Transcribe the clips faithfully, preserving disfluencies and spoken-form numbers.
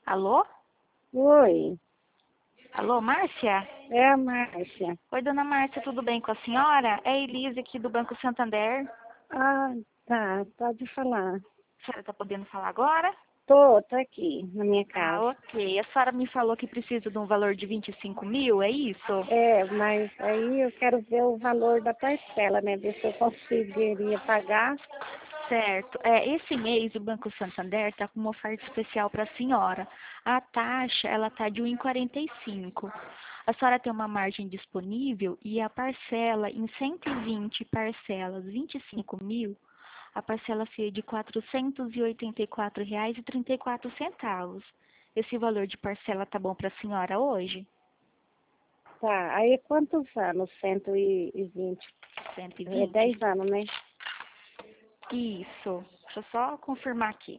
Alô? Oi, Alô, Márcia? é a Márcia. Oi, dona Márcia, tudo bem com a senhora? É a Elise aqui do Banco Santander. Ah, tá, pode falar. A senhora está podendo falar agora? Tô, tô aqui na minha Ah, casa. ok. A senhora me falou que precisa de um valor de vinte e cinco mil, é isso? É, mas aí eu quero ver o valor da parcela, né? Ver se eu conseguiria pagar. Certo. É, esse mês o Banco Santander está com uma oferta especial para a senhora. A taxa, ela está de um vírgula quarenta e cinco. A senhora tem uma margem disponível e a parcela em cento e vinte parcelas, vinte e cinco mil, a parcela seria de quatrocentos e oitenta e quatro reais e trinta e quatro centavos. Esse valor de parcela tá bom para a senhora hoje? Tá, aí quantos anos? cento e vinte. Cento e É vinte. dez anos, né? Isso. Deixa eu só confirmar aqui.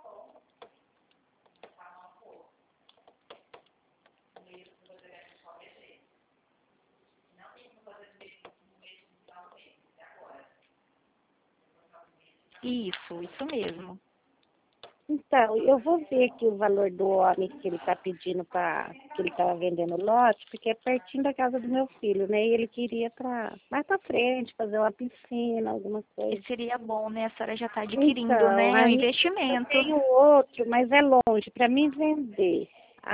Isso, isso mesmo. Então, eu vou ver aqui o valor do homem que ele tá pedindo para que ele tava vendendo lote, porque é pertinho da casa do meu filho, né? E ele queria para mais para frente, fazer uma piscina, alguma E coisa. seria bom, né? A senhora já está adquirindo, Então, né? O aí eu investimento. tenho outro, mas é longe. Para mim vender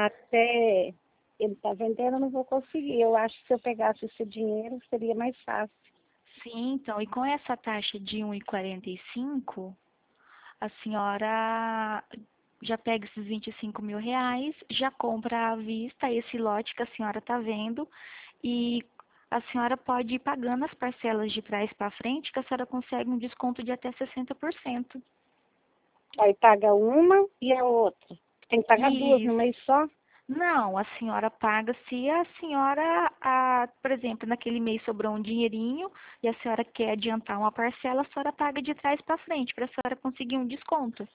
até ele estar vendendo, eu não vou conseguir. Eu acho que se eu pegasse esse dinheiro, seria mais fácil. Sim, então, e com essa taxa de um vírgula quarenta e cinco, a senhora já pega esses vinte e cinco mil reais, já compra à vista esse lote que a senhora está vendo e a senhora pode ir pagando as parcelas de trás para frente, que a senhora consegue um desconto de até sessenta por cento. Aí paga uma e a outra. Tem que pagar duas no Isso. mês só? Não, a senhora paga se a senhora, a, por exemplo, naquele mês sobrou um dinheirinho e a senhora quer adiantar uma parcela, a senhora paga de trás para frente, para a senhora conseguir um desconto.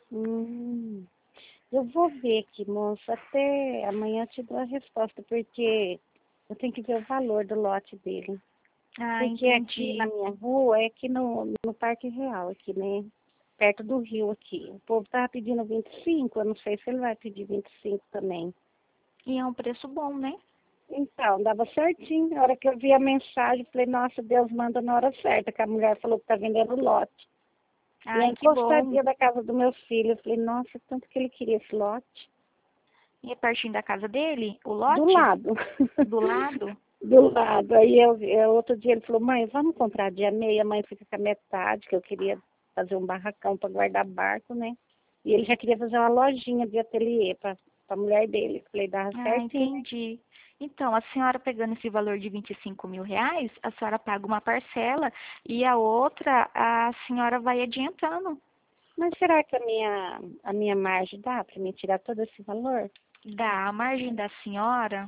Hum, eu vou ver aqui, moça. Até amanhã eu te dou a resposta, porque eu tenho que ver o valor do lote dele. Ah, Porque aqui na entendi. minha rua, é aqui no, no Parque Real, aqui, né? Perto do rio aqui. O povo tava pedindo vinte e cinco, eu não sei se ele vai pedir vinte e cinco também. E é um preço bom, né? Então, dava certinho. Na hora que eu vi a mensagem, falei, nossa, Deus manda na hora certa, que a mulher falou que tá vendendo lote. E é Ai, que bom. encostadinha da casa do meu filho. Eu falei, nossa, tanto que ele queria esse lote. E é pertinho da casa dele, o Do lote? lado. Do lado? Do lado. Aí eu, eu, outro dia ele falou, mãe, vamos comprar dia meia, a mãe fica com a metade, que eu queria fazer um barracão para guardar barco, né? E ele já queria fazer uma lojinha de ateliê para a mulher dele. Falei, dava Ah, certinho, né? entendi. Então, a senhora pegando esse valor de vinte e cinco mil reais, a senhora paga uma parcela e a outra a senhora vai adiantando. Mas será que a minha, a minha margem dá para me tirar todo esse valor? Da margem da senhora,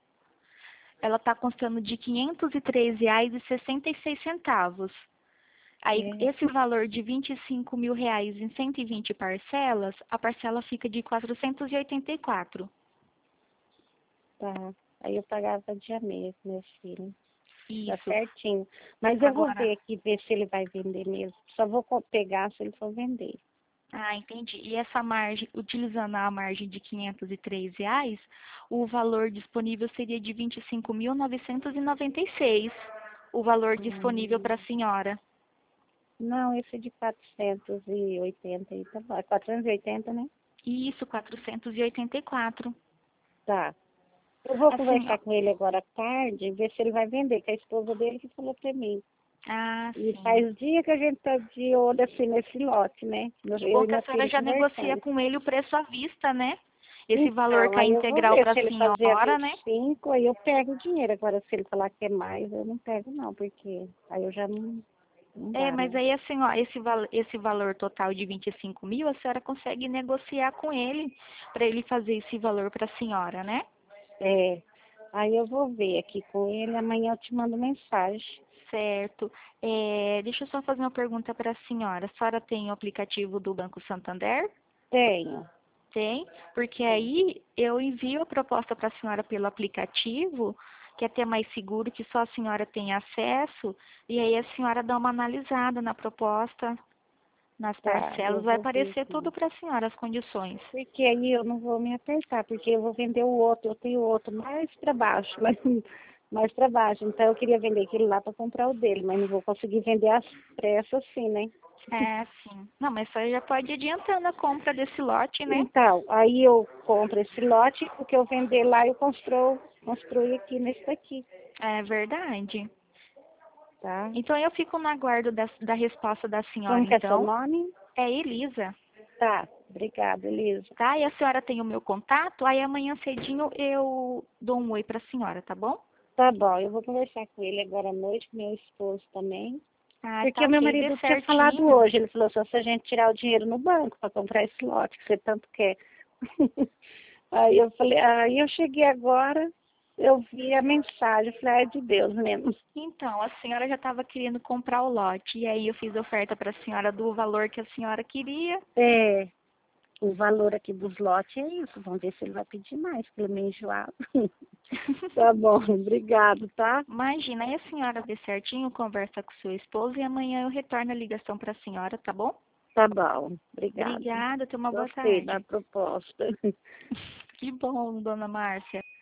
ela está constando de quinhentos e três reais e sessenta e seis centavos. Aí, É, esse valor de vinte e cinco mil reais em cento e vinte parcelas, a parcela fica de quatrocentos e oitenta e quatro. tá. Aí eu pagava dia meia com meu filho. Dá Isso. certinho. Mas eu vou Agora, ver aqui, ver se ele vai vender mesmo. Só vou co- pegar se ele for vender. ah, entendi. E essa margem, utilizando a margem de quinhentos e três reais, o valor disponível seria de vinte e cinco mil novecentos e noventa e seis. O valor disponível para a Hum. senhora. Não, esse é de quatrocentos e oitenta aí, tá bom. É quatrocentos e oitenta, né? Isso, quatrocentos e oitenta e quatro. Tá. Eu vou Assim, ó. conversar com ele agora à tarde, ver se ele vai vender, que é a esposa dele que falou pra mim. Ah, E sim. faz dia que a gente tá de olho assim nesse lote, né? Meu- Que Eu bom e que a meu senhora filho já negocia conversando. com ele o preço à vista, né? Esse valor Então, cai aí eu vou integral ver para se a ele fazer a senhora, vinte né? e cinco, aí eu pego o dinheiro. Agora, se ele falar que é mais, eu não pego não, porque aí eu já não, não É, dá, mas né? aí assim, ó, esse, val esse valor total de vinte e cinco mil, a senhora consegue negociar com ele para ele fazer esse valor para a senhora, né? É, aí eu vou ver aqui com ele, amanhã eu te mando mensagem. Certo. É, deixa eu só fazer uma pergunta para a senhora. A senhora tem o aplicativo do Banco Santander? Tenho. Tem, porque Tenho. aí eu envio a proposta para a senhora pelo aplicativo, que é até mais seguro, que só a senhora tem acesso, e aí a senhora dá uma analisada na proposta. nas Tá, eu parcelas, vai vou ver aparecer aqui. tudo para a senhora, as condições. Porque aí eu não vou me apertar, porque eu vou vender o outro, eu tenho outro mais para baixo, mais, mais para baixo. Então eu queria vender aquele lá para comprar o dele, mas não vou conseguir vender às pressas assim, né? É, sim. Não, mas você já pode ir adiantando a compra desse lote, né? Então, aí eu compro esse lote, o que eu vender lá eu construo, construo aqui nesse daqui, É verdade. tá? Então eu fico no aguardo da, da resposta da senhora, Como que é seu então. nome? É Elisa, Tá, obrigada, Elisa. tá? E a senhora tem o meu contato, aí amanhã cedinho eu dou um oi para a senhora, tá bom? Tá bom, eu vou conversar com ele agora à noite, com meu esposo também. Ah, Porque tá o meu ok, dê marido tinha falado certinho. hoje, ele falou só se a gente tirar o dinheiro no banco para comprar esse lote que você tanto quer. Aí eu falei, aí eu cheguei agora, eu vi a mensagem, eu falei, ah, é de Deus mesmo. Então, a senhora já estava querendo comprar o lote, e aí eu fiz oferta para a senhora do valor que a senhora queria. É, o valor aqui dos lotes é isso, vamos ver se ele vai pedir mais, pelo meio enjoado. Tá bom, obrigado, tá? Imagina, aí a senhora vê certinho, conversa com o seu esposo e amanhã eu retorno a ligação para a senhora, tá bom? Tá bom, obrigado. Obrigada, tenha uma boa Gostei da tarde. proposta. Que bom, dona Márcia.